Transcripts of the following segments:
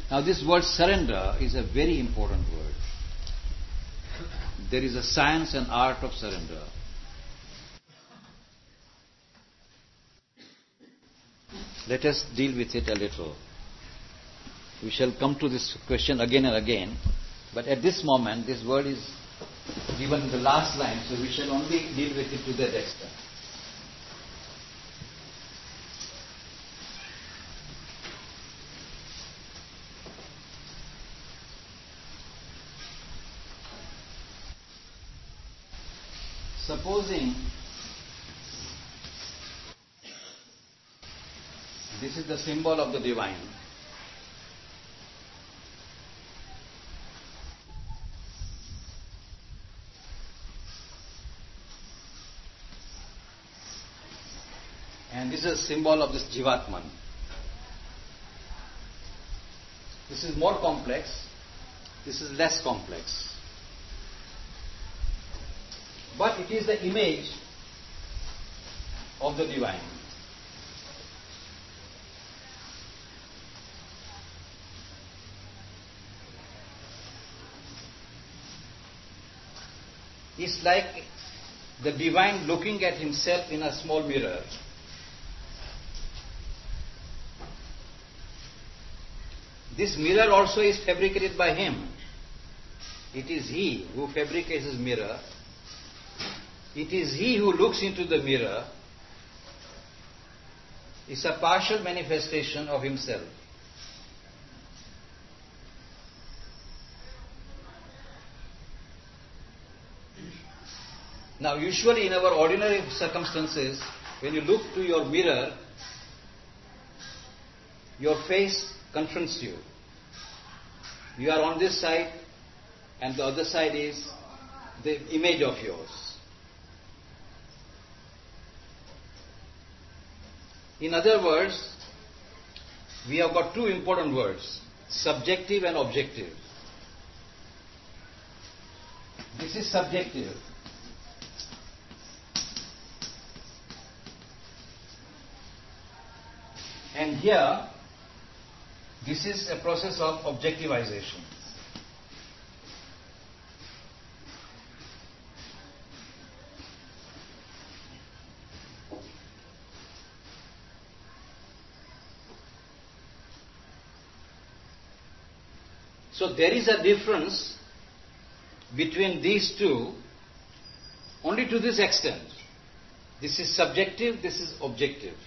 Now this word surrender is a very important word. There is a science and art of surrender. Let us deal with it a little. We shall come to this question again and again, but at this moment this word is given in the last line, so we shall only deal with it to that extent. Supposing this is the symbol of the divine, and this is a symbol of this Jivatman. This is more complex, this is less complex. But it is the image of the divine. It's like the divine looking at himself in a small mirror. This mirror also is fabricated by him. It is he who fabricates his mirror. It is he who looks into the mirror. It's a partial manifestation of himself. Now, usually in our ordinary circumstances, when you look to your mirror, your face confronts you. You are on this side, and the other side is the image of yours. In other words, we have got two important words, subjective and objective. This is subjective. And here, this is a process of objectivization. So there is a difference between these two only to this extent. This is subjective, this is objective.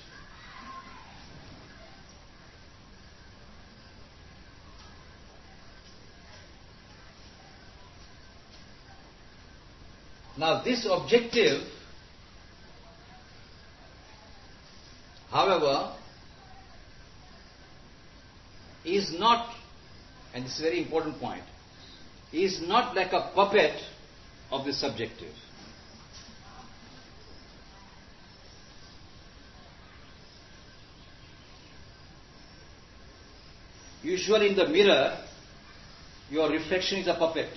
Now this objective, however, is not, and this is a very important point, is not like a puppet of the subjective. Usually in the mirror, your reflection is a puppet.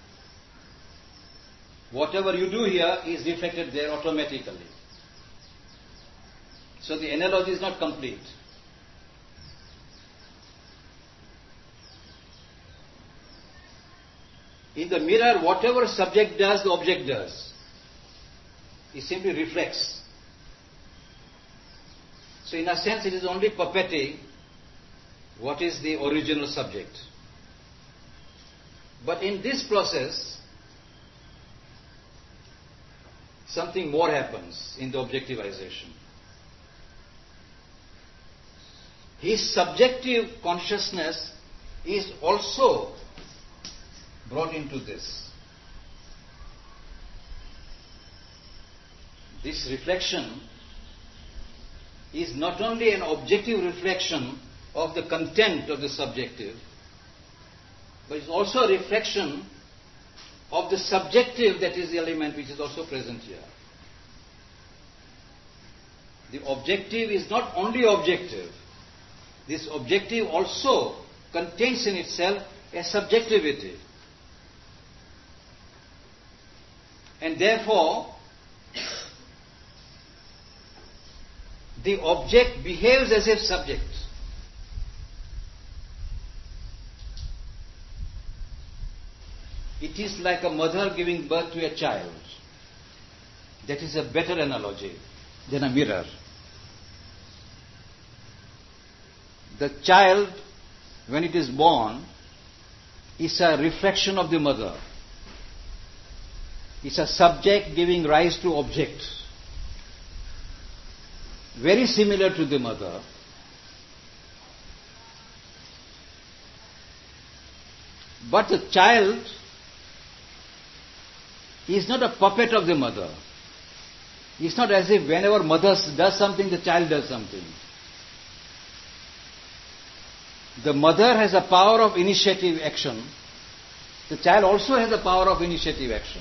Whatever you do here is reflected there automatically. So the analogy is not complete. In the mirror, whatever subject does, the object does. It simply reflects. So in a sense, it is only puppeting what is the original subject. But in this process, something more happens in the objectivization. His subjective consciousness is also brought into this. This reflection is not only an objective reflection of the content of the subjective, but it's also a reflection of the subjective, that is the element which is also present here. The objective is not only objective. This objective also contains in itself a subjectivity. And therefore, the object behaves as if subject. it is like a mother giving birth to a child. That is a better analogy than a mirror. The child, when it is born, is a reflection of the mother. It's a subject giving rise to object. Very similar to the mother. But the child is not a puppet of the mother. It's not as if whenever mother does something, the child does something. The mother has a power of initiative action. The child also has a power of initiative action.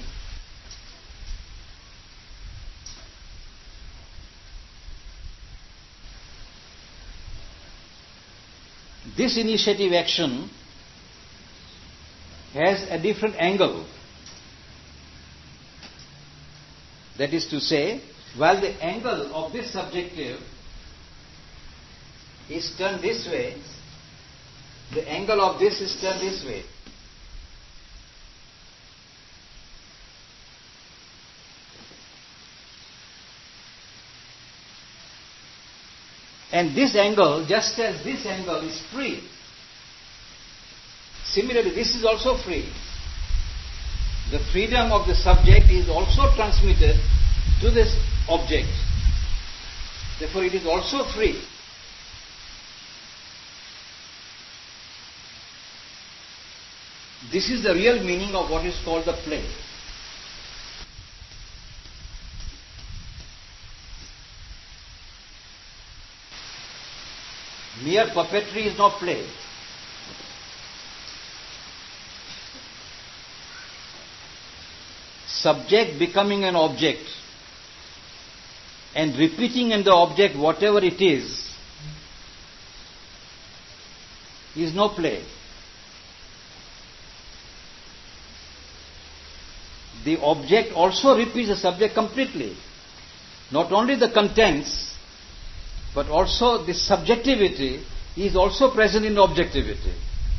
This initiative action has a different angle. That is to say, while the angle of this subjective is turned this way, the angle of this is turned this way. And this angle, just as this angle is free, similarly this is also free. The freedom of the subject is also transmitted to this object. Therefore it is also free. This is the real meaning of what is called the play. Mere puppetry is not play. Subject becoming an object and repeating in the object whatever it is no play. The object also repeats the subject completely. Not only the contents, but also the subjectivity is also present in objectivity.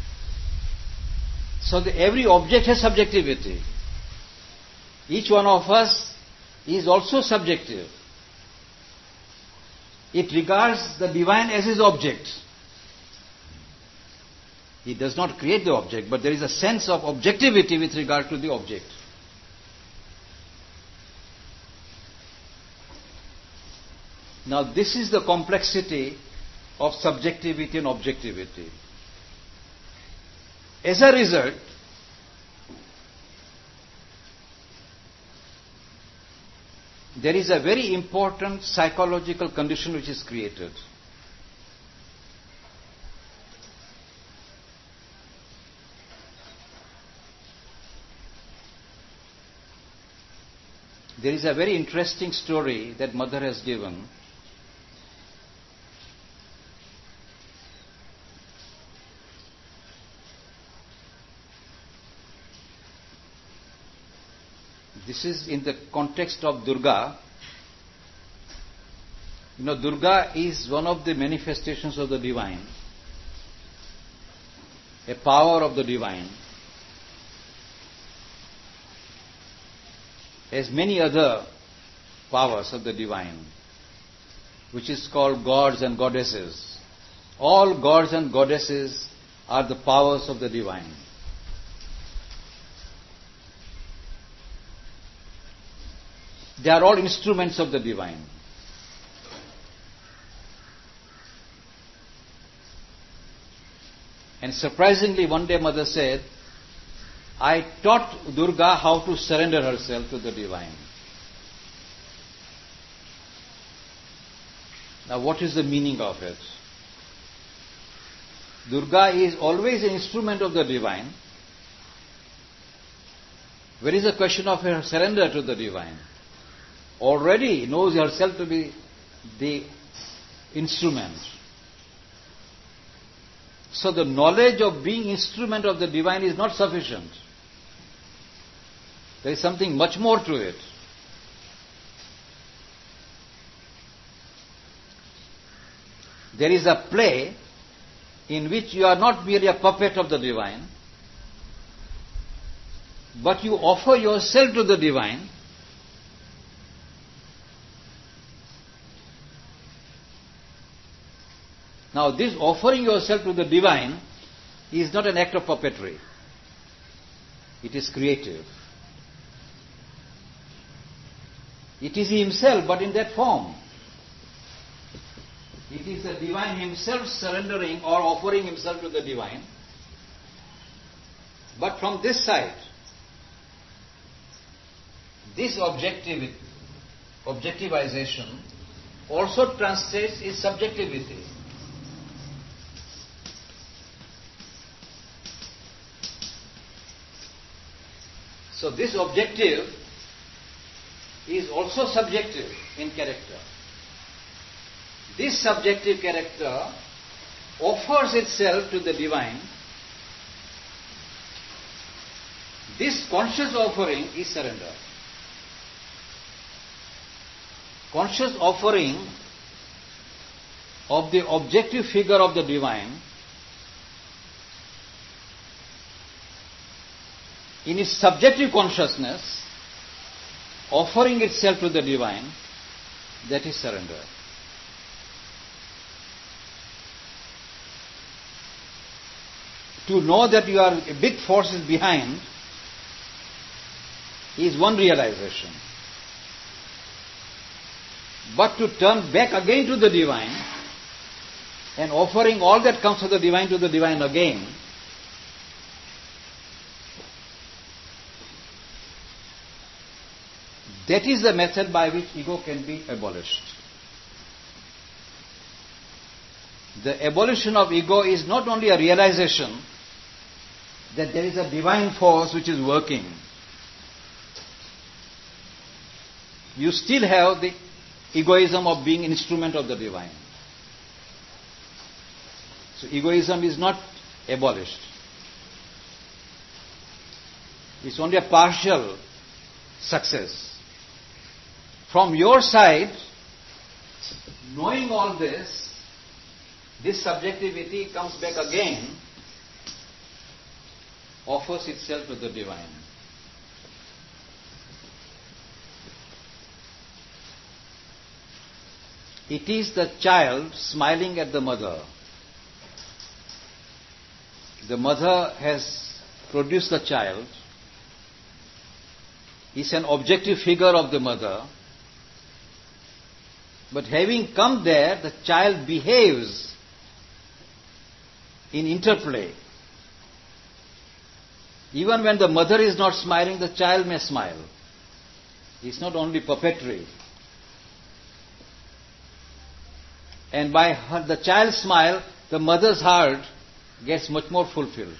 So every object has subjectivity. Each one of us is also subjective. It regards the divine as his object. He does not create the object, but there is a sense of objectivity with regard to the object. Now this is the complexity of subjectivity and objectivity. As a result, there is a very important psychological condition which is created. There is a very interesting story that Mother has given. This is in the context of Durga. You know, Durga is one of the manifestations of the divine, a power of the divine. As many other powers of the divine, which is called gods and goddesses. All gods and goddesses are the powers of the divine. They are all instruments of the divine. And surprisingly, one day Mother said, I taught Durga how to surrender herself to the divine. Now what is the meaning of it? Durga is always an instrument of the divine. Where is the question of her surrender to the divine? Already knows herself to be the instrument. So the knowledge of being instrument of the divine is not sufficient. There is something much more to it. There is a play in which you are not merely a puppet of the divine, but you offer yourself to the divine, now this offering yourself to the divine is not an act of puppetry. It is creative. It is He Himself, but in that form. It is the divine Himself surrendering or offering Himself to the divine. But from this side, this objectivization also translates its subjectivity. So this objective is also subjective in character. This subjective character offers itself to the divine. This conscious offering is surrender. Conscious offering of the objective figure of the divine in its subjective consciousness, offering itself to the divine, that is surrender. To know that you are a big force is behind is one realization. But to turn back again to the divine and offering all that comes to the divine again, that is the method by which ego can be abolished. The abolition of ego is not only a realization that there is a divine force which is working. You still have the egoism of being an instrument of the divine. So egoism is not abolished. It's only a partial success. From your side, knowing all this subjectivity comes back again, offers itself to the divine. It is the child smiling at the mother. The mother has produced the child. It's an objective figure of the mother. But having come there, the child behaves in interplay. Even when the mother is not smiling, the child may smile. It's not only puppetry. And by the child's smile, the mother's heart gets much more fulfilled.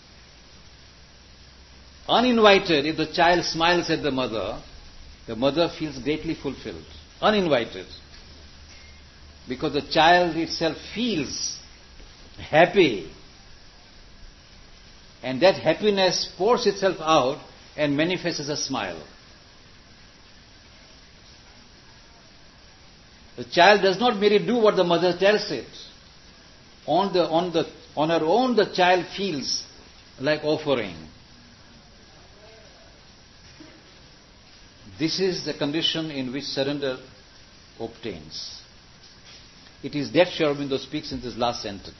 Uninvited, if the child smiles at the mother feels greatly fulfilled. Uninvited. Because the child itself feels happy. And that happiness pours itself out and manifests as a smile. The child does not merely do what the mother tells it. On her own, the child feels like offering. This is the condition in which surrender obtains. It is that Sri Aurobindo speaks in this last sentence.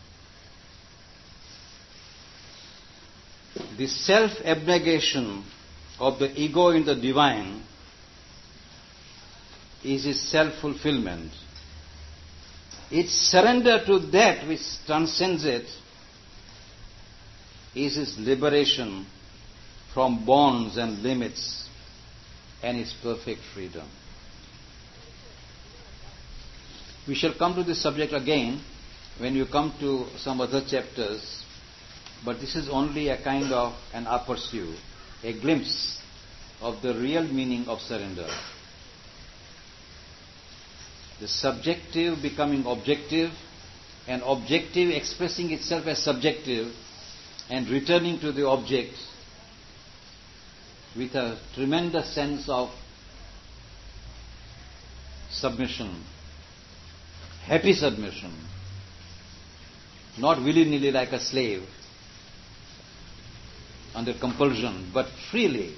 The self-abnegation of the ego in the divine is its self-fulfillment. Its surrender to that which transcends it is its liberation from bonds and limits and its perfect freedom. We shall come to this subject again when you come to some other chapters, but this is only a kind of an aperçu, a glimpse of the real meaning of surrender. The subjective becoming objective, and objective expressing itself as subjective, and returning to the object with a tremendous sense of submission, happy submission, not willy-nilly like a slave, under compulsion, but freely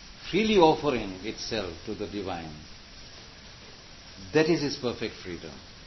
offering itself to the divine. That is his perfect freedom.